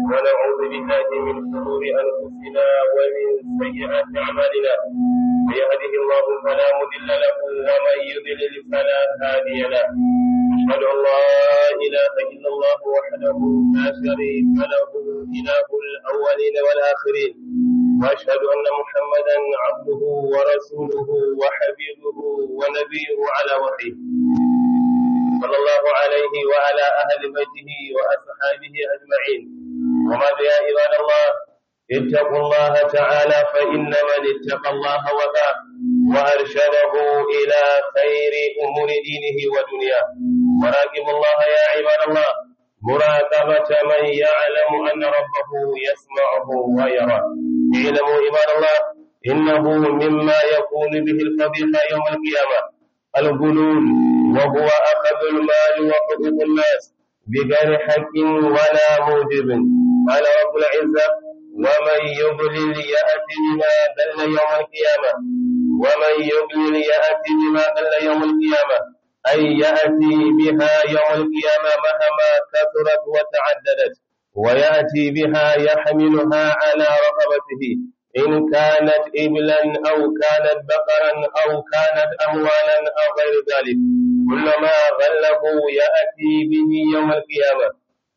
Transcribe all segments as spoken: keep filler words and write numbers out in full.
ونعوذ بالله من شرور أنفسنا ومن سيئات أعمالنا. من يهده الله فلا مضل له ومن يضلل فلا هادي له. أشهد أن لا إله إلا الله وحده لا شريك له إله الأولين والآخرين، وأشهد أن محمدا عبده ورسوله وحبيبه ونبيه على وحيه، صلى الله عليه وعلى أهل بيته وأصحابه أجمعين. وما يا عباد الله، اتقوا الله تعالى، فإن من اتقى الله وذاه وأرشده إلى خير أمور دينه ودنياه. وراقبوا الله يا عباد الله مراقبة من يعلم أن ربه يسمعه ويراه. اعلموا عباد الله إنه مما يكون به الفضيحة يوم القيامة الغلول، وهو أخذ المال وحقوق الناس بغير حق ولا موجب. قال رب العزة: ومن يضلل يأتي بما ضل يوم القيامة ومن يضلل يأتي بما ضل يوم القيامة، أي يأتي بها يوم القيامة مهما كثرت وتعددت، ويأتي بها يحملها على رقبته، إن كانت إبلا أو كانت بقرا أو كانت أموالا أو غير ذلك. كلما غله يأتي به يوم القيامة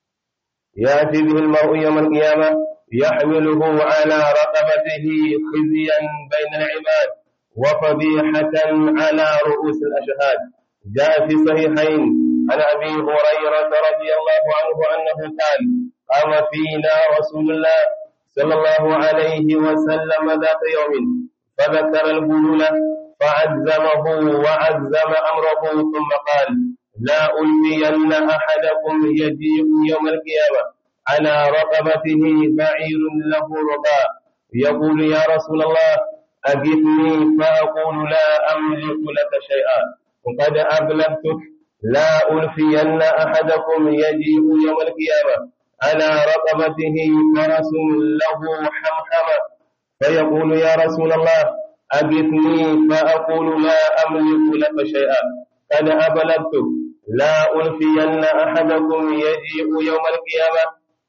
يأتي به المرء يوم القيامة يحمله على رقبته خزيا بين العباد وفضيحة على رؤوس الأشهاد. جاء في صحيحين عن أبي هريرة رضي الله عنه أنه قال: قام فينا رسول الله صلى الله عليه وسلم ذات يوم فذكر الغلول فعزمه وعزم أمره، ثم قال: لا ألفين أحدكم يجيء يوم القيامة على رقبته بعير له رباء، يقول: يا رسول الله أجثني، فأقول: لا أملك لك شيئا وقد أبلغتك. لا ألفين أحدكم يجيء يوم القيامة على رقبته فرس له حمحمة، فيقول: يا رسول الله أجثني، فأقول: لا أملك لك شيئا قد أبلغتك. لا ألفين أحدكم يجيء يوم القيامة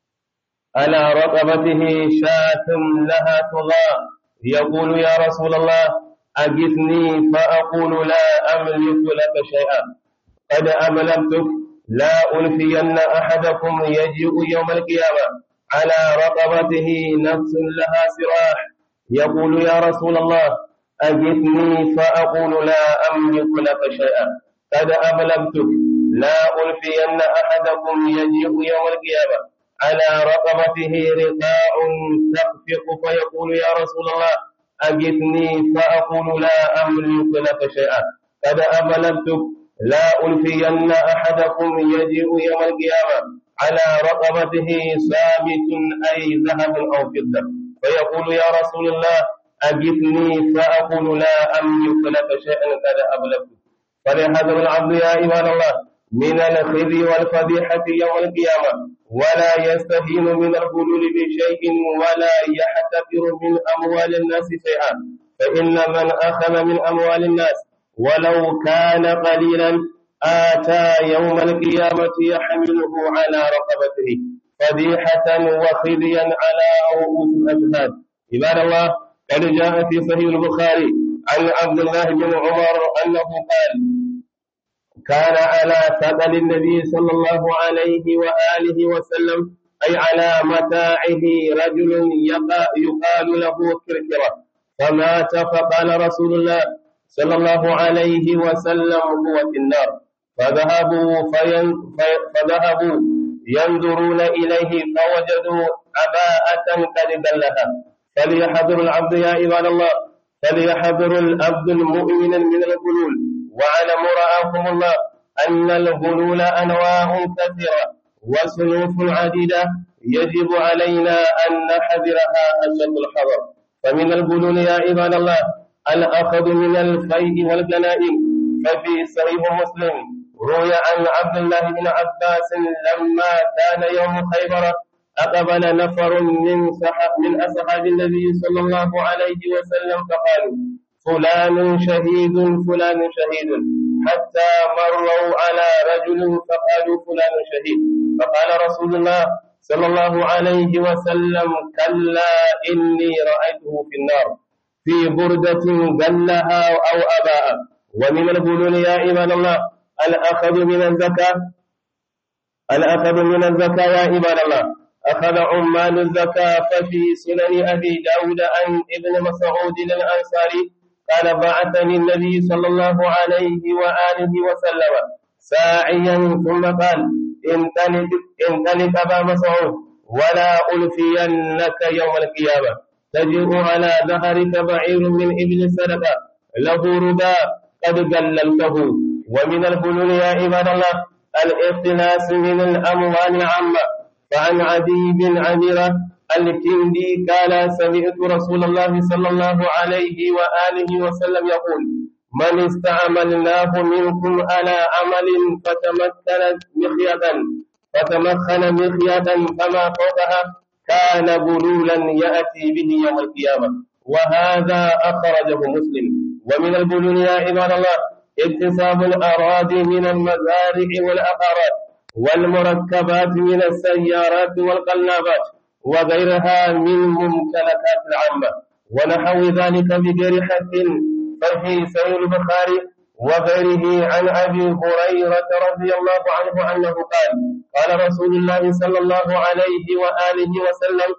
على رقبته شاة لها طغاة، يقول: يا رسول الله أجثني، فأقول: لا أملك لك شيئا قد أبلغتك. لا ألفين أحدكم يجيء يوم القيامة على رقبته نفس لها سراح، يقول: يا رسول الله أجثني، فأقول: لا أملك لك شيئا قد أبلغتك. لا ألفين أحدكم يجيء يوم القيامة على رقبته رقاع تخفق، فيقول: يا رسول الله أجثني، فأقول: لا أملك لك شيئا قد أبلغتك. لا ألفين أحدكم يجيء يوم القيامة على رقبته ثابت أي ذهب أو فضة، فيقول: يا رسول الله أجثني، فأقول: لا أملك لك شيئا قد أبلغتك. فليحذر العبد يا عباد الله من الخزي والفضيحة يوم القيامة، ولا يستهين من الغلول بشيء ولا يحتقر من أموال الناس شيئا، فإن من أخذ من أموال الناس ولو كان قليلا آتى يوم القيامة يحمله على رقبته فضيحة وخزيا على رؤوس الأشهاد. عباد الله، قد جاء في صحيح البخاري عن عبد الله بن عمر أنه قال: كان على ثقل النبي صلى الله عليه وآله وسلم أي على متاعه رجل يقال له كركرة، فمات، فقال رسول الله صلى الله عليه وسلم: هو في النار. فذهبوا, فذهبوا ينظرون إليه فوجدوا عباءة قد دلها. فليحذر العبد يا عباد الله، فليحذر العبد المؤمن من الغلول. واعلموا رعاكم الله أن الغلول أنواع كثيرة وصنوف عديدة يجب علينا أن نحذرها أشد الحذر. فمن الغلول يا عباد الله الأخذ من الفيء والغنائم. ففي صحيح مسلم روي عن عبد الله بن عباس لما كان يوم خيبر أقبل نفر من من أصحاب النبي صلى الله عليه وسلم فقالوا: فلان شهيد فلان شهيد، حتى مروا على رجل فقالوا: فلان شهيد. فقال رسول الله صلى الله عليه وسلم: كلا إني رأيته في النار في بردة جلها أو أباء. ومن البلول يا عباد الله الأخذ من الزكاة الأخذ من الزكاة يا عباد الله. أخذ عمال الزكاة ففي سنن أبي داود عن ابن مسعود الأنصاري قال: بعثني النبي صلى الله عليه وآله وسلم ساعيا ثم قال: انطلق انطلق أبا مسعود ولا ألفينك يوم القيامة تجيء على ظهرك بعير من إبل صدقة له رداء قد جللته. ومن البلول يا عباد الله الاختلاس من الأموال العامة. فعن عدي بن عمرة الكندي قال: سمعت رسول الله صلى الله عليه وآله وسلم يقول: من استعملناه منكم على عمل فتمكن مخيطا فتمكن مخيطا فما فوقها كان بلولا يأتي به يوم القيامة. وهذا أخرجه مسلم. ومن البلول يا عباد الله اكتساب الأراضي من المزارع والعقارات والمركبات من السيارات والقلابات وغيرها من ممتلكات العامة ونحو ذلك بغير حق. ففي سير البخاري وغيره عن أبي هريرة رضي الله عنه أنه قال: قال رسول الله صلى الله عليه وآله وسلم: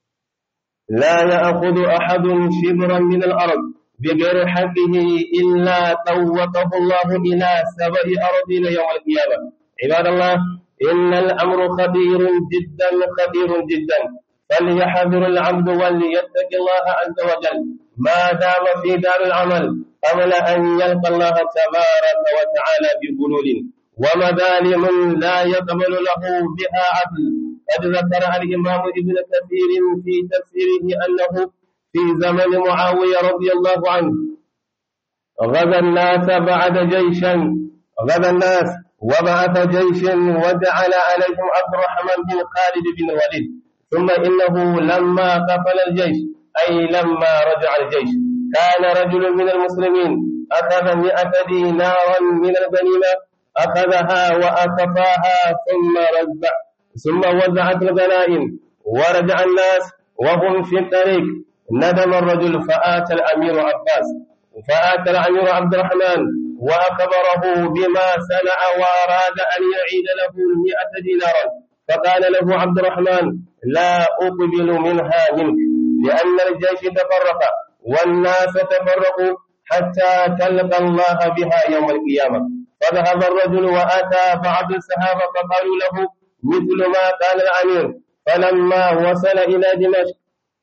لا يأخذ أحد شبرا من الأرض بغير حقه إلا طوقه الله إلى سبع أراضين يوم القيامة. عباد الله إن الأمر خطير جدا خطير جدا، فليحذر العبد وليتق الله عز وجل ما دام في دار العمل قبل أن يلقى الله تبارك وتعالى ببلول ومظالم لا يقبل له بها عدل. قد ذكر الإمام ابن كثير في تفسيره أنه في زمن معاوية رضي الله عنه غزا الناس بعد جيشا غزا الناس وبعث جيش وجعل عليهم عبد الرحمن بن خالد بن الوليد، ثم إنه لما قفل الجيش أي لما رجع الجيش كان رجل من المسلمين أخذ مئة دينارا من الغنيمة أخذها وأخفاها ثم رزع ثم وزعت الغنائم ورجع الناس وهم في الطريق. ندم الرجل فآتى الأمير عباس فآتى الأمير عبد الرحمن وأخبره بما صنع وأراد أن يعيد له المئة دينارا. فقال له عبد الرحمن: لا أقبل منها منك، لأن الجيش تفرق والناس تفرقوا حتى تلقى الله بها يوم القيامة. فذهب الرجل وأتى بعض الصحابة فقالوا له مثل ما قال الأمير. فلما وصل إلى دمشق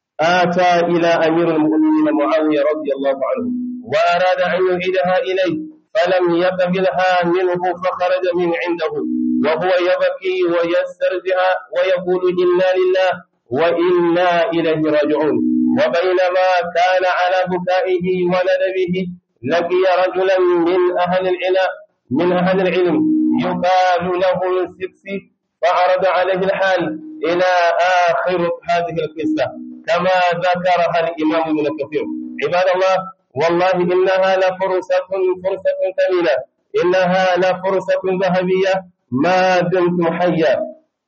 آتى إلى أمير المؤمنين معاوية رضي الله عنه وأراد أن يعيدها إليه فلم يقبلها منه، فخرج من عنده وهو يبكي ويسترجع ويقول: إنا لله وإنا إليه راجعون. وبينما كان على بكائه وندبه لقي رجلا من أهل العلم من أهل العلم يقال له السكسي فعرض عليه الحال إلى آخر هذه القصة كما ذكرها الإمام ابن كثير. عباد الله والله إنها لفرصة فرصة ثمينة، إنها لفرصة ذهبية ما دمتم حيا،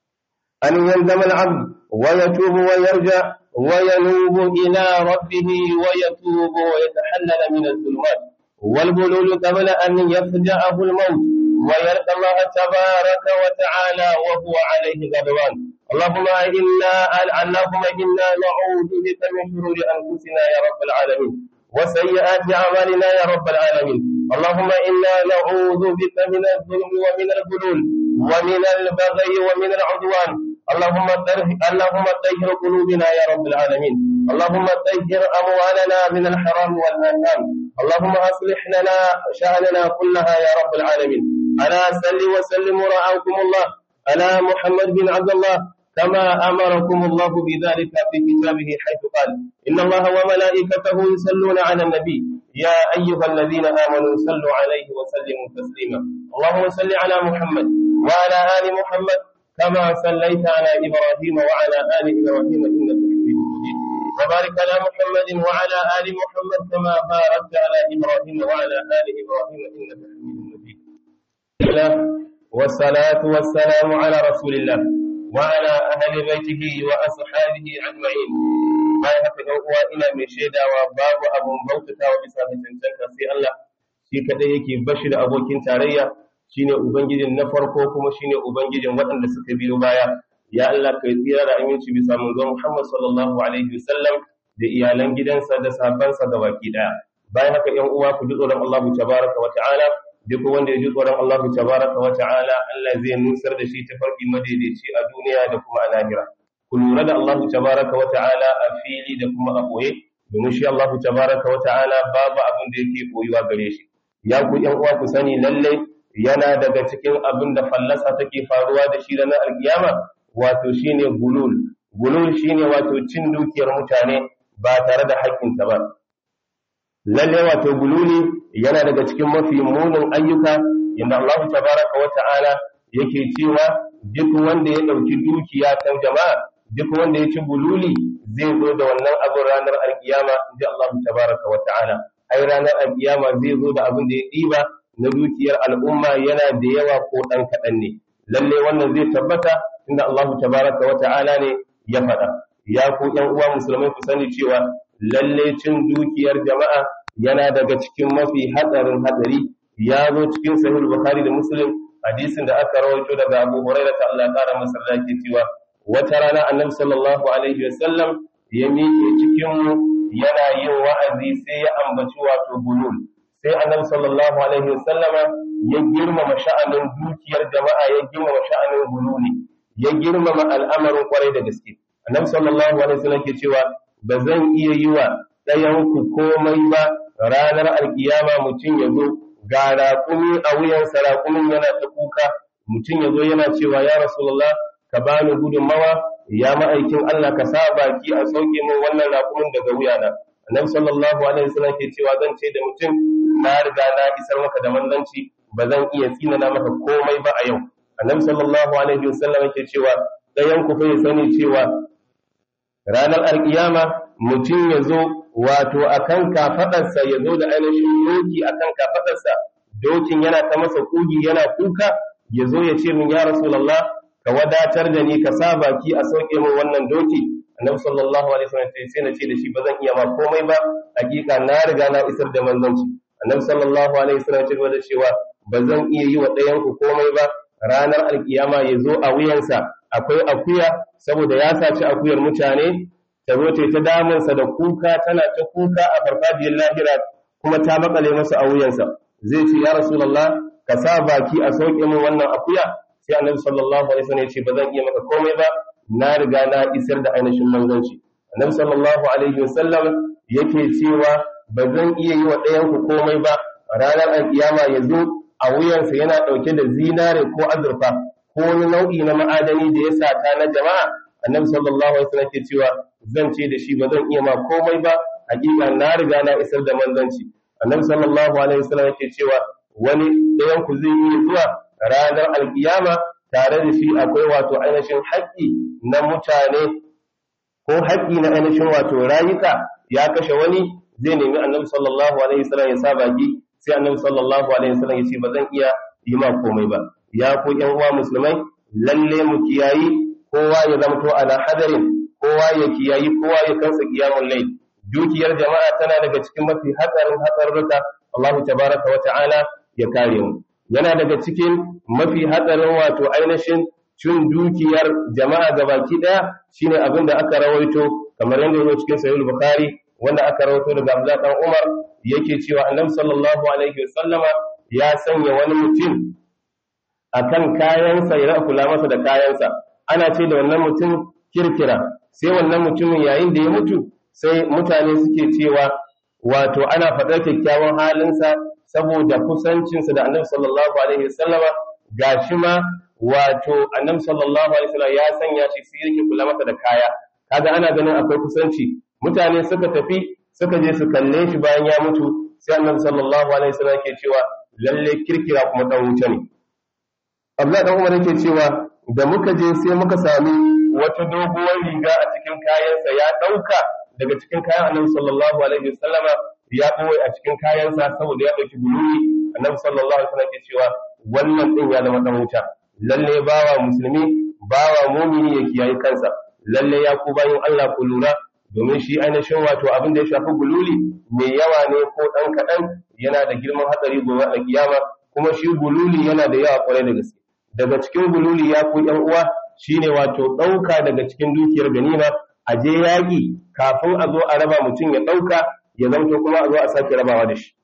أن يندم العبد ويتوب ويرجع وينوب إلى ربه ويتوب ويتحلل من الظلمات والبلول قبل أن يفجأه الموت ويلقى الله تبارك وتعالى وهو عليه غضبان. اللهم إنا اللهم إنا نعوذ بك من شرور أنفسنا يا رب العالمين وسيئات أعمالنا يا رب العالمين. اللهم إنا نعوذ بك من الظلم ومن البلول ومن البغي ومن العدوان. اللهم طهر اللهم طهر قلوبنا يا رب العالمين. اللهم طهر أموالنا من الحرام والآثام. اللهم أصلح لنا شأننا كلها يا رب العالمين. ألا صل وسلم ورعاكم الله على محمد بن عبد الله كما أمركم الله بذلك في كتابه حيث قال: إن الله وملائكته يصلون على النبي يا أيها الذين آمنوا صلوا عليه وسلموا تسليما. اللهم صل على محمد وعلى آل محمد كما صليت على إبراهيم وعلى آل إبراهيم إنك حميد مجيد، وبارك على محمد وعلى آل محمد كما باركت على إبراهيم وعلى آل إبراهيم إنك حميد مجيد. والصلاة والسلام على رسول الله وعلى أهل بيته وأصحابه أجمعين. bayan haka ɗan uwa ina mai shaidawa babu abun bautatawa bisa ga cancanta sai Allah shi kadai yake bashi da abokin tarayya, shine ubangijin na farko kuma shine ubangijin waɗanda suka biyo baya. Ya Allah kai tsira da aminci bisa manzon Muhammad sallallahu alaihi wasallam da iyalan gidansa da sahabbansa gabaki daya. Bayan haka ɗan uwa ku ji tsoron Allah tabaraka wa ta'ala, duk wanda ya ji tsoron Allah tabaraka wa ta'ala Allah zai nusar da shi ta farki madaidaici a duniya da kuma a lahira. Ku lura da Allah tabaraka wa ta'ala a fili da kuma a boye, domin shi Allah tabaraka wa ta'ala babu abin da yake boyuwa gare shi. Ya ku ƴan uwa ku sani lalle yana daga cikin abin da fallasa take faruwa da shi ranar alkiyama, wato shine gulul. Gulul shine wato cin dukiyar mutane ba tare da haƙƙinta ba. Lalle wato gululi yana daga cikin mafi munin ayyuka, inda Allah tabaraka wa ta'ala yake cewa duk wanda ya ɗauki dukiya ta jama'a, duk wanda ya ci gululi zai zo da wannan abin ranar alkiyama, inji Allah tabaraka wa ta'ala. Ai ranar alkiyama zai zo da abin da ya ɗiba na dukiyar al'umma yana da yawa ko ɗan kaɗan ne. Lalle wannan zai tabbata inda Allah tabaraka wa ta'ala ne ya faɗa. Ya ku ƴan uwa musulmai ku sani cewa lalle cin dukiyar jama'a yana daga cikin mafi hatsarin hatsari. Ya zo cikin sahih Bukhari da Muslim hadisin da aka rawaito daga Abu Hurairah ta Allah ƙara masa yake cewa wata rana Annabi sallallahu alaihi wasallam ya miƙe cikin mu yana yin wa'azi sai ya ambaci wato gulul. Sai Annabi sallallahu alaihi wasallama ya girmama sha'anin dukiyar jama'a, ya girmama sha'anin gululi, ya girmama al'amarin kwarai da gaske. Annabi sallallahu alaihi wasallam ke cewa ba zan iya yi wa ɗayan ku komai ba ranar alkiyama mutum ya zo ga raƙumi a wuyansa, raƙumin yana ta kuka, mutum ya zo yana cewa ya Rasulullah ka bani gudunmawa, ya ma'aikin Allah ka sa baki a sauke min wannan raƙumin daga wuyana. Annabi sallallahu alaihi wasallam ke cewa zan ce da mutum na riga na isar maka da manzanci, ba zan iya tsinana maka komai ba a yau. Annabi sallallahu alaihi wasallam ke cewa ɗayan ku fa ya sani cewa ranar alkiyama mutum ya zo wato akan kafadarsa, ya zo da ainihin doki akan kafadarsa, dokin yana ta masa kugi yana kuka, ya zo ya ce min ya Rasulullah ka wadatar da ni, ka sa baki a sauke min wannan doki. Annabi sallallahu alaihi wasallam sai na ce da shi ba zan iya ma komai ba, hakika na riga na isar da manzanci. Annabi sallallahu alaihi wasallam ce da cewa ba zan iya yi wa ɗayan ku komai ba ranar alkiyama ya zo a wuyansa akwai akuya, saboda ya saci akuyar mutane, ta zo ta damunsa da kuka, tana ta kuka a farfajiyar lahira kuma ta makale masa a wuyansa. Zai ce ya Rasulullah ka sa baki a sauke min wannan akuya. Sai Annabi sallallahu alaihi wasallam ya ce ba zan iya maka komai ba, na riga na isar da ainihin manzanci. Annabi sallallahu alaihi wasallam yake cewa ba zan iya yi wa ɗayan ku komai ba ranar alkiyama ya zo a wuyansa yana ɗauke da zinare ko azurfa ko wani nau'i na ma'adani da ya sata na jama'a. Annabi sallallahu alaihi wasallam ke cewa zan ce da shi ba zan iya ma komai ba, hakika na riga na isar da manzanci. Annabi sallallahu alaihi wasallam yake cewa wani ɗayan ku zai iya zuwa ranar alkiyama tare da shi akwai wato ainihin haƙƙi na mutane ko haƙƙi na ainihin wato rayuka, ya kashe wani, zai nemi Annabi sallallahu alaihi wasallam ya sa baki. Sai Annabi sallallahu alaihi wasallam ya ce ba zan iya yi ma komai ba. Ya ku ƴan uwa musulmai, lalle mu kiyayi kowa ya zamto ala hadarin, kowa ya kiyayi kowa ya kansa qiyamul layl. Dukiyar jama'a tana daga cikin mafi hatsarin hatsarruka, Allah tabaraka wa ta'ala ya kare mu. Yana daga cikin mafi hatsarin wato ainihin cin dukiyar jama'a gabaki daya shine abin da aka rawaito kamar yadda yake cikin sahih bukhari, wanda aka rawaito daga Abdullah dan Umar yake cewa Annabi sallallahu alaihi wasallama ya sanya wani mutum akan kayansa ya kula masa da kayansa. Ana ce da wannan mutum kirkira. Sai wannan mutumin yayin da ya mutu sai mutane suke cewa wato ana faɗar kyakkyawan halinsa saboda kusancinsa da Annabi sallallahu alaihi wasallama, gashi ma wato Annabi sallallahu alaihi wasallam ya sanya shi sai yake kula masa da kaya. Kaga ana ganin akwai kusanci. Mutane suka tafi suka je su kalle shi bayan ya mutu, sai Annabi sallallahu alaihi wasallam yake cewa lalle kirkira kuma dan wuta ne. Abdullahi dan Umar yake cewa da muka je sai muka sami wata doguwar riga a cikin kayansa ya dauka daga cikin kayan Annabi sallallahu alaihi wasallama ya boye a cikin kayansa saboda ya dauki gulumi. Annabi sallallahu alaihi wasallam yake cewa wannan din ya zama dan wuta. Lalle bawa musulmi bawa mumini ya kiyaye kansa lalle ya ku bayin Allah ku lura domin shi ainihin wato abin da ya shafi gululi mai yawa ne ko dan kadan yana da girman hatsari gobe a kiyama kuma shi gululi yana da yawa kwarai da gaske daga cikin gululi ya ku yan uwa shine wato dauka daga cikin dukiyar ganima a je yaki kafin a zo a raba mutum ya dauka ya zanto kuma a zo a sake rabawa da shi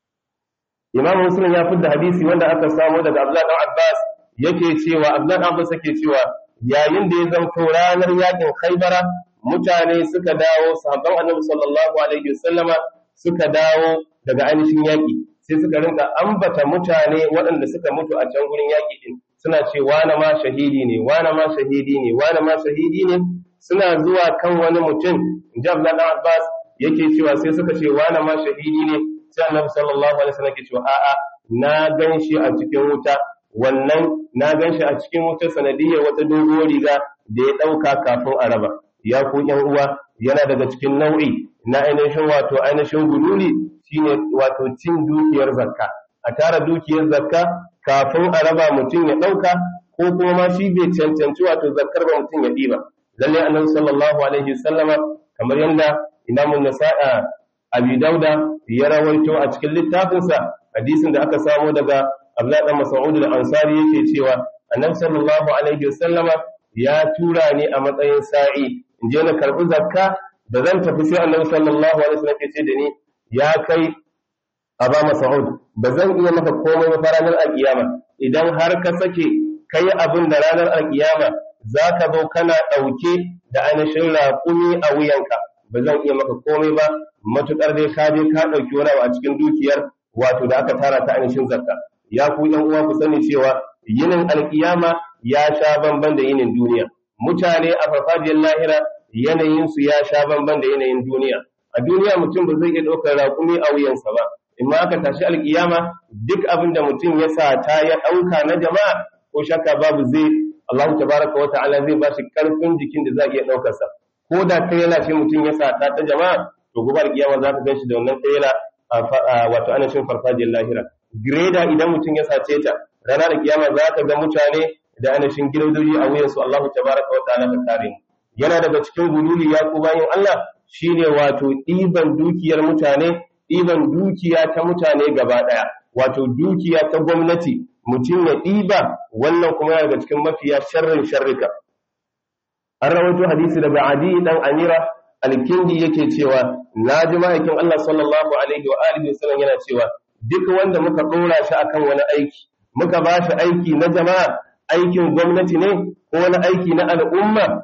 Imam Muslim ya fitar da hadisi wanda aka samu daga Abdullah ibn Abbas yake cewa Abdullah ibn Abbas yake cewa yayin da ya zanto ranar yakin Khaibara mutane suka dawo sahabban Annabi sallallahu alaihi wasallama suka dawo daga ainihin yaki sai suka rinka ambata mutane waɗanda suka mutu a can gurin yaki din suna ce wani ma shahidi ne wani ma shahidi ne wani ma shahidi ne suna zuwa kan wani mutum inji Abdullah ibn Abbas yake cewa sai suka ce wani ma shahidi ne sai Annabi sallallahu alaihi wasallam ke cewa a'a na ganshi a cikin wuta wannan na ganshi a cikin wuta sanadiyar wata doguwar riga da ya dauka kafin a raba ya ku yan uwa yana daga cikin nau'i na ainihin wato ainihin gululi shine wato cin dukiyar zakka a tara dukiyar zakka kafin a raba mutum ya dauka ko kuma ma shi bai cancanci wato zakkar ba mutum ya diba lalle Annabi sallallahu alaihi wasallama kamar yanda Imam Nasa'i Abi Dauda ya rawaito a cikin littafinsa hadisin da aka samu daga Abdullah ibn Mas'ud al-Ansari yake cewa Annabi sallallahu alaihi wasallama ya tura ni a matsayin sa'i in je na karbi zakka da zan tafi sai Annabi sallallahu alaihi wasallam ya ce da ni ya kai Aba Mas'ud ba zan iya maka komai ba ranar alkiyama idan har ka sake kai abin da ranar alkiyama zaka zo kana dauke da ainihin raƙumi a wuyanka ba zan iya maka komai ba matukar dai ka je ka dauki wani a cikin dukiyar wato da aka tara ta ainihin zakka ya ku yan uwa ku sani cewa yinin alkiyama ya sha bamban da yinin duniya mutane a farfajiyar lahira yanayin su ya sha bamban da yanayin duniya a duniya mutum ba zai iya daukar raƙumi a wuyansa ba imma aka tashi alkiyama duk abin da mutum ya sata ya dauka na jama'a ko shakka babu zai Allah tabaraka wa ta'ala zai ba shi karfin jikin da za iya daukar sa ko da kai yana ce mutum ya sata ta jama'a to gobe alkiyama za ka gan shi da wannan kai yana wato anashin farfajiyar lahira greda idan mutum ya sace ta ranar alkiyama za ka ga mutane da anashin gidodoji a wuyansu Allah tabaraka wa ta'ala ka kare mu yana daga cikin gululi ya ku bayin Allah shine wato ɗiban dukiyar mutane ɗiban dukiya ta mutane gaba ɗaya wato dukiya ta gwamnati mutum ya ɗiba wannan kuma yana daga cikin mafiya sharrin sharrika an rawaito hadisi daga Adi dan Amira al-Kindi yake cewa naji ma'aikin Allah sallallahu alaihi wa alihi wasallam yana cewa duk wanda muka dora shi akan wani aiki muka ba shi aiki na jama'a aikin gwamnati ne ko wani aiki na al'umma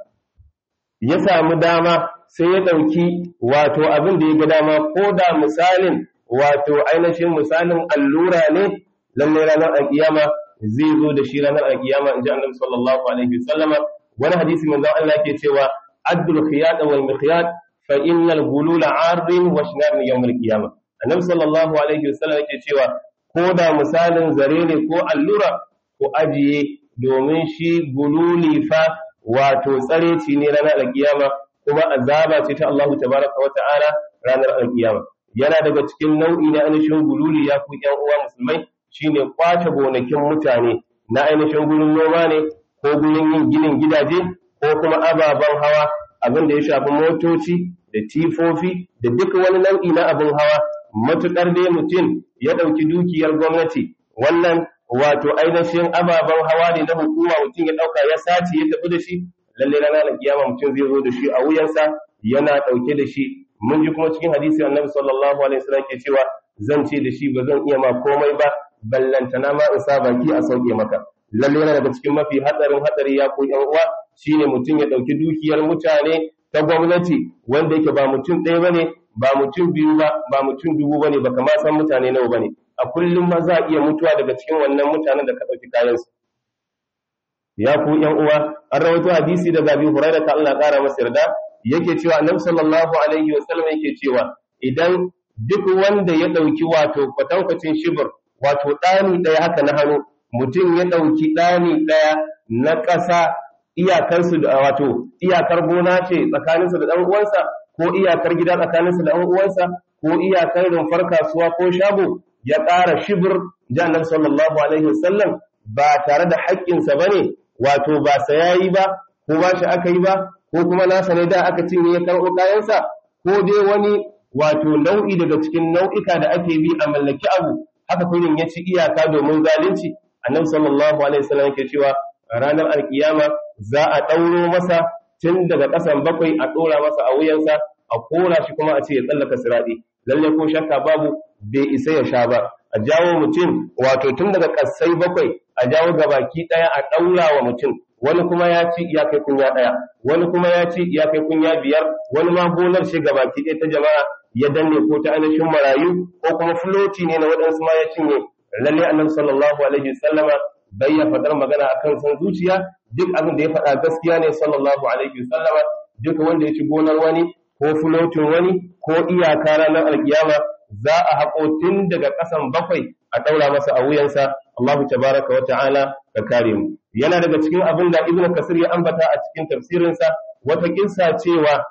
ya samu dama sai ya dauki wato abin da ya ga dama ko da misalin wato ainihin misalin allura ne lalle ranar alkiyama zai zo da shi ranar alkiyama inji Annabi sallallahu alaihi wasallama wani hadisi manzon Allah yake cewa addul khiyat wal miqyat fa innal ghulula 'arin wa shinar yawm al-qiyamah Annabi sallallahu alaihi wasallam yake cewa ko da misalin zare ne ko allura ko ajiye domin shi gululi fa wato tsareci ne ranar alkiyama kuma azaba ce ta Allah tabaraka wa ta'ala ranar alkiyama yana daga cikin nau'i na ainihin gululi ya ku ƴan uwa musulmai shine kwace gonakin mutane na ainihin gurin noma ne ko gurin yin ginin gidaje ko kuma ababen hawa abin da ya shafi motoci da tifofi da duk wani nau'i na abin hawa matukar dai mutum ya ɗauki dukiyar gwamnati wannan wato ainihin ababen hawa ne na hukuma mutum ya ɗauka ya sace ya tafi da shi lalle ranar kiyama mutum zai zo da shi a wuyansa yana ɗauke da shi mun ji kuma cikin hadisi annabi sallallahu alaihi wasallam ke cewa zan ce da shi ba zan iya ma komai ba ballantana ma in sa baki a sauke maka lalle yana daga cikin mafi hatsarin hatsari ya ko yan uwa shine mutum ya ɗauki dukiyar mutane ta gwamnati wanda yake ba mutum ɗaya bane ba mutum biyu ba ba mutum dubu bane ba kama san mutane nawa bane a kullum ma za a iya mutuwa daga cikin wannan mutanen da ka ɗauki kayansu ya ku ƴan uwa an rawaito hadisi daga Abi Hurairah ta Allah ƙara masa yarda yake cewa Annabi sallallahu alaihi wasallam yake cewa idan duk wanda ya ɗauki wato kwatankwacin shibir wato ɗani ɗaya haka na hannu mutum ya ɗauki ɗani ɗaya na ƙasa iyakarsu da wato iyakar gona ce tsakaninsa da ɗan uwansa ko iyakar gida tsakaninsa da ɗan uwansa ko iyakar rumfar kasuwa ko shago ya ƙara shibir ji Annabi sallallahu alaihi wasallam ba tare da haƙƙinsa bane wato ba sayayi ba ko ba shi aka yi ba ko kuma nasa ne da aka cinye ya karɓo kayansa ko dai wani wato nau'i daga cikin nau'ika da ake bi a mallaki abu haka kullum ya ci iyaka domin zalunci. Annabi sallallahu alaihi wasallam yake cewa ranar alkiyama za a ɗauro masa tun daga ƙasan bakwai a ɗora masa a wuyansa a kora shi kuma a ce ya tsallaka siraɗi. Lalle ko shakka babu bai isa ya sha ba. A jawo mutum wato tun daga ƙasai bakwai a jawo gabaki ɗaya a ɗaura wa mutum. Wani kuma ya ci ya kai kunya ɗaya, wani kuma ya ci ya kai kunya biyar, wani ma gonar shi gabaki ɗaya ta jama'a ya danne ko ta ainihin marayu ko kuma fuloti ne na waɗansu ma ya cinye. Lalle annabi sallallahu alaihi wasallama bai ya faɗar magana akan san zuciya, duk abin da ya faɗa gaskiya ne sallallahu alaihi wasallama. Duk wanda ya ci gonar wani ko fulotin wani ko iyaka ranar alkiyama za a haƙo tun daga ƙasan bakwai a ɗaura masa a wuyansa. Allahu tabaraka wa ta'ala ka kare mu. Yana daga cikin abin da Ibn Kasir ya ambata a cikin tafsirinsa wata kissa cewa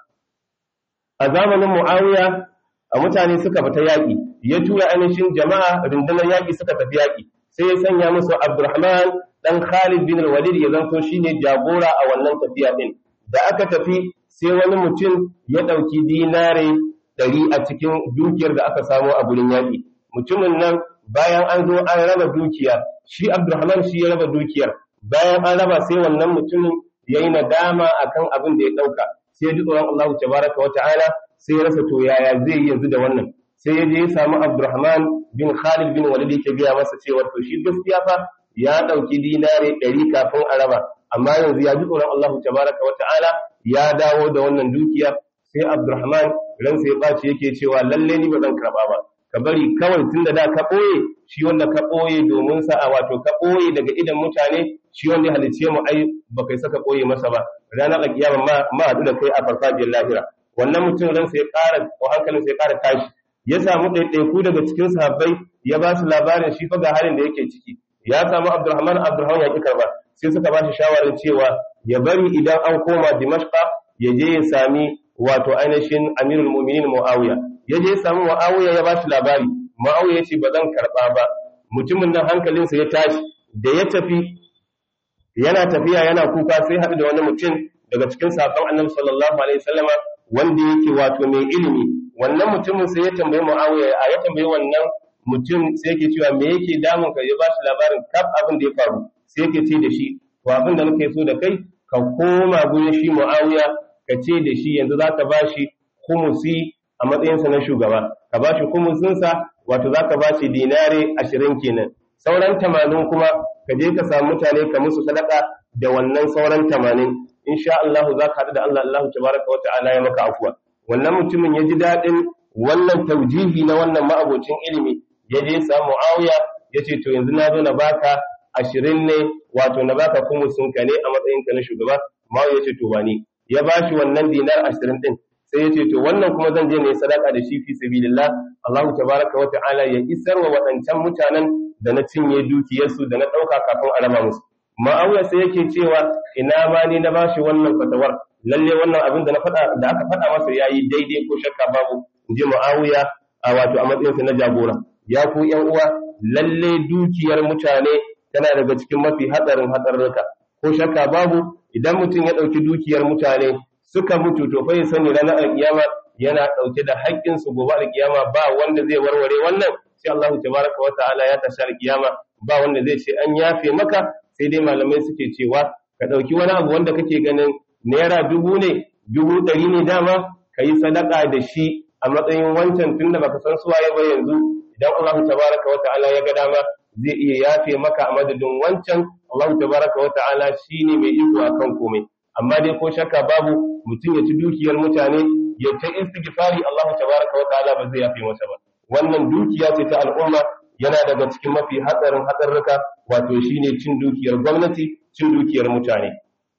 a zamanin Muawiya a mutane suka fita yaƙi, ya tura ainihin jama'a rundunar yaƙi suka tafi yaƙi, sai ya sanya musu Abdurrahman dan Khalid bin Walid ya zanto shine jagora a wannan tafiya din. Da aka tafi sai wani mutum ya ɗauki dinare ɗari a cikin dukiyar da aka samu a gurin yaƙi. Mutumin nan bayan an zo an raba dukiya, shi Abdurrahman shi ya raba dukiyar. Bayan an raba sai wannan mutumin ya yi nadama akan abin da ya ɗauka, sai ya ji tsoron Allah tabaraka wa ta'ala, sai ya rasa to yaya zai yi yanzu da wannan. Sai ya je ya samu Abdurrahman bin Khalid bin Walid yake gaya masa cewa to shi gaskiya fa ya ɗauki dinare ɗari kafin a raba, amma yanzu ya ji tsoron Allah tabaraka wa ta'ala ya dawo da wannan dukiya. Sai Abdurrahman ransa ya ɓaci yake cewa lalle ni ba zan karɓa ba, ka bari kawai tun da da ka ɓoye shi wanda ka ɓoye domin sa a wato ka ɓoye daga idan mutane shi wanda ya halicce mu ai ba kai saka ɓoye masa ba, ranar alkiyama ma ma haɗu da kai a farfajiyar lahira. Wannan mutum ransa ya ƙara ko hankalinsa ya ƙara tashi, ya samu ɗaiɗaiku daga cikin sahabbai ya ba su labarin shi fa ga halin da yake ciki. Ya samu Abdurrahman Abdurrahman ya ƙi karɓa, sai suka ba shi shawarar cewa ya bari idan an koma Dimashqa ya je ya sami wato ainihin Amirul Mu'minin Muawiya. Ya je ya sami Muawiya ya ba shi labari. Muawiya ya ce ba zan karɓa ba. Mutumin nan hankalinsa ya tashi, da ya tafi yana tafiya yana kuka sai haɗu da wani mutum daga cikin sahabban Annabi sallallahu alaihi wasallama wanda yake wato mai ilimi. Wannan mutumin sai ya tambayi Muawiya, a ya tambayi wannan mutum sai yake cewa me yake damun ka, ya ba shi labarin kaf abin da ya faru. Sai yake ce da shi to abin da nake so da kai ka koma gurin shi Muawiya ka ce da shi yanzu zaka ba shi khumusi a matsayinsa na shugaba, ka ba shi khumusinsa wato zaka ba shi dinare ashirin kenan, sauran tamanin kuma ka je ka samu mutane ka musu sadaka da wannan sauran tamanin. Insha Allah za ka haɗu da Allah Allah tabaraka wa ta'ala ya maka afuwa. Wannan mutumin ya ji daɗin wannan taujihi na wannan ma'abocin ilimi, ya je ya samu Muawiya ya ce to yanzu na zo na baka ashirin ne wato na baka khumusinka ne a matsayinka na shugaba. Muawiya ya ce to ba ni, ya ba shi wannan dinar ashirin din, sai ya ce to wannan kuma zan je ne sadaka da shi fi sabilillah. Allah tabaraka wa ta'ala ya isar wa waɗancan mutanen da na cinye dukiyarsu da na ɗauka kafin a raba musu. Muawiya sai yake cewa ina ma ni na bashi wannan fatawar, lalle wannan abin da na faɗa da aka faɗa masa yayi daidai ko shakka babu. Inji Muawiya a wato a matsayinsa na jagora. Ya ku ƴan uwa, lalle dukiyar mutane tana daga cikin mafi hatsarin hatsarurruka. Ko shakka babu idan mutum ya ɗauki dukiyar mutane suka mutu to fa ya sani ranar alkiyama yana ɗauke da haƙƙin su gobe alkiyama, ba wanda zai warware wannan sai Allah tabaraka wa ta'ala ya tashi alkiyama, ba wanda zai ce an yafe maka. Sai dai malamai suke cewa ka ɗauki wani abu wanda kake ganin naira dubu ne, dubu ɗari ne dama, ka yi sadaka da shi a matsayin wancan tunda baka san suwaye ba yanzu. Idan Allah tabaraka wa ta'ala ya ga dama zai iya yafe maka a madadin wancan. Allah tabaraka wa ta'ala shine mai iko akan komai. Amma dai ko shakka babu mutum ya ci dukiyar mutane ya ta istighfari, Allah tabaraka wa ta'ala ba zai yafe masa ba. Wannan dukiya ce ta al'umma, yana daga cikin mafi hatsarin hatsarruka, wato shine cin dukiyar gwamnati, cin dukiyar mutane.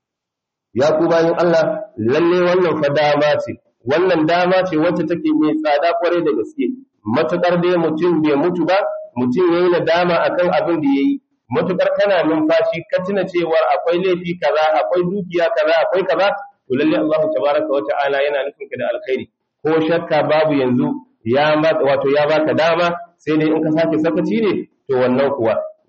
Ya ku bayan Allah, lalle wannan fa dama ce, wannan dama ce wacce take mai tsada kwarai da gaske. Matukar dai mutum bai mutu ba, mutum yayi nadama akan abin da yayi, matukar kana numfashi ka tuna cewa akwai laifi kaza, akwai dukiya kaza, akwai kaza, to lalle Allah tabaraka wa ta'ala yana nufin ka da alkhairi. Ko shakka babu yanzu ya wato ya baka dama, sai dai in ka sake sakaci ne to wannan kuwa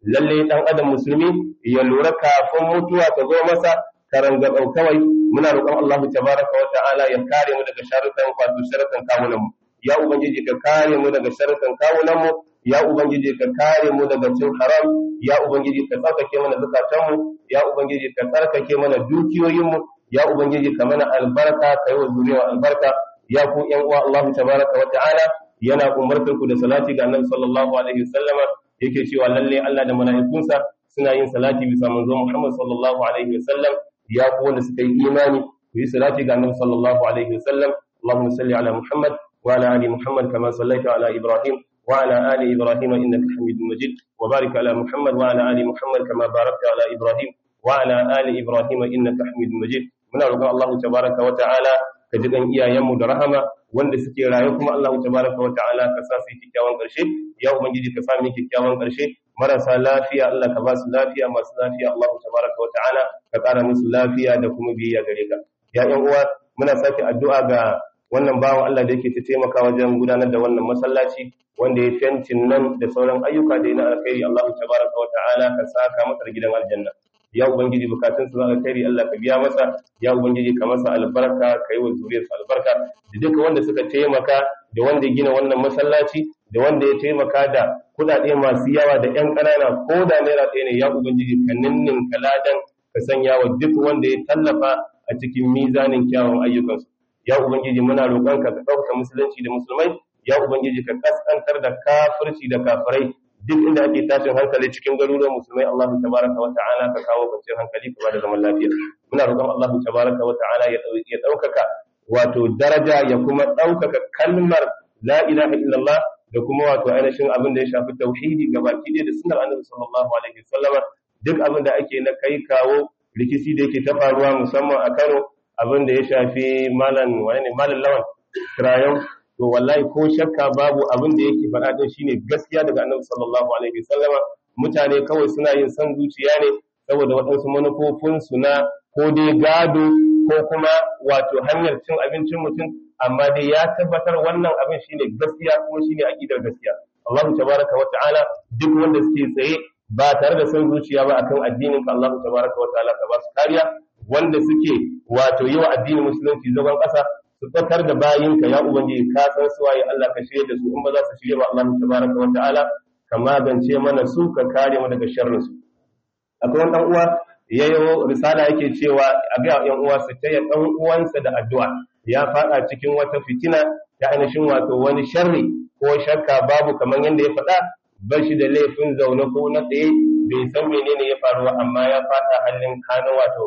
lalle dan adam musulmi ya lura kafin mutuwa ta zo masa karanga kawai. Muna roƙon Allah tabaraka wa ta'ala ya kare mu daga sharutan wato sharutan kawunan mu. Ya ubangiji ka kare mu daga sharutan kawunan mu, ya ubangiji ka kare mu daga cin haram, ya ubangiji ka tsarkake mana zakatan mu, ya ubangiji ka tsarkake mana dukiyoyin mu, ya ubangiji ka mana albarka kai wa zuriya albarka. Ya ku ƴan uwa, Allah tabaraka wa ta'ala yana umartar ku da salati ga Annabi sallallahu alaihi wasallama, yake cewa lalle Allah da mala'ikunsa suna yin salati bisa manzo Muhammad sallallahu alaihi wasallam. Ya ku wanda suka yi imani ku yi salati ga Annabi sallallahu alaihi wasallam. Allahumma salli ala Muhammad wa ala ali Muhammad kama sallaita ala Ibrahim wa ala ali Ibrahim innaka Hamidum Majid, wa barik ala Muhammad wa ala ali Muhammad kama barakta ala Ibrahim wa ala ali Ibrahim innaka Hamidum Majid. Muna roƙon Allah tabaraka wa ta'ala ka ji kan iyayenmu da rahama, wanda suke rayu kuma Allah tabaraka wa ta'ala ka sa su kikkiawan ƙarshe. Ya ubangiji ka sa mu kikkiawan ƙarshe. Marasa lafiya Allah ka ba su lafiya, masu lafiya Allah tabaraka wa ta'ala ka ƙara musu lafiya da kuma biyayya gare ka. Ya ƴan uwa, muna sake addu'a ga wannan bawan Allah da yake ta taimaka wajen gudanar da wannan masallaci, wanda ya fentin nan da sauran ayyuka da na alkhairi. Allah tabaraka wa ta'ala ka saka masa da gidan aljanna. Ya ubangiji bukatun su na alkhairi Allah ka biya masa, ya ubangiji ka masa albarka, kai wa zuriyarsa albarka, da duka wanda suka taimaka, da wanda ya gina wannan masallaci, da wanda ya taimaka da kudade masu yawa da ƴan ƙanana ko da naira ɗaya ne, ya ubangiji ka ninnin kaladan ka sanya wa duk wanda ya tallafa a cikin mizanin kyawun ayyukansu. Ya ubangiji muna roƙonka ka ɗaukaka musulunci da musulmai, ya ubangiji ka kaskantar da kafirci da kafirai. Duk inda ake tashin hankali cikin garuruwan musulmai, Allah tabaraka wa ta'ala ka kawo kwanciyar hankali ka bada zaman lafiya. Muna roƙon Allah tabaraka wa ta'ala ya ɗaukaka wato daraja, ya kuma ɗaukaka kalmar la ilaha illallah, da kuma wato ainihin abin da ya shafi tauhidi gabaki ɗaya da sunnar Annabi sallallahu alaihi wasallama. Duk abin da ake na kai kawo rikici da yake ta faruwa musamman a Kano, abin da ya shafi malam wani ne malam Lawan Trayon, to wallahi ko shakka babu abin da yake faɗa din shine gaskiya daga Annabi sallallahu alaihi wasallama. Mutane kawai suna yin san zuciya ne saboda waɗansu manufofin su na ko dai gado ko kuma wato hanyar cin abincin mutum, amma dai ya tabbatar wannan abin shine gaskiya kuma shine aqidar gaskiya. Allah tabaraka wa ta'ala duk wanda suke tsaye ba tare da san zuciya ba akan addinin ka, Allah tabaraka wa ta'ala ka ba su kariya. Wanda suke wato yi wa addinin musulunci zagon ƙasa, su tsakar da bayinka, ya ubangiji ka san su waye, Allah ka shirye da su, in ba za su shirye ba Allah tabaraka wa ta'ala ka magance mana su, ka kare mu daga sharrin su. Akwai wani dan uwa yayo risala yake cewa a ga yan uwa su taya dan uwansa da addu'a, ya fada cikin wata fitina ta ainihin wato wani sharri, ko shakka babu kamar yanda ya faɗa, bashi da laifin zaune ko na tsaye, bai san menene ya faru amma ya fada halin kano wato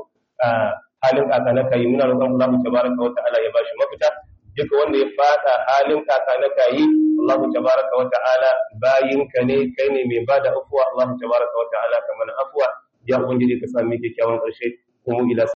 halin kakanaka yi. Muna roƙon Allah tabaraka wa ta'ala ya bashi mafita. Duka wanda ya fada halin kakanaka yi, Allah tabaraka wa ta'ala bayinka ne, kai ne mai bada afuwa. Allah tabaraka wa ta'ala ka mana afuwa, ya ubangiji ka sami kyakkyawan ƙarshe. Kuma ila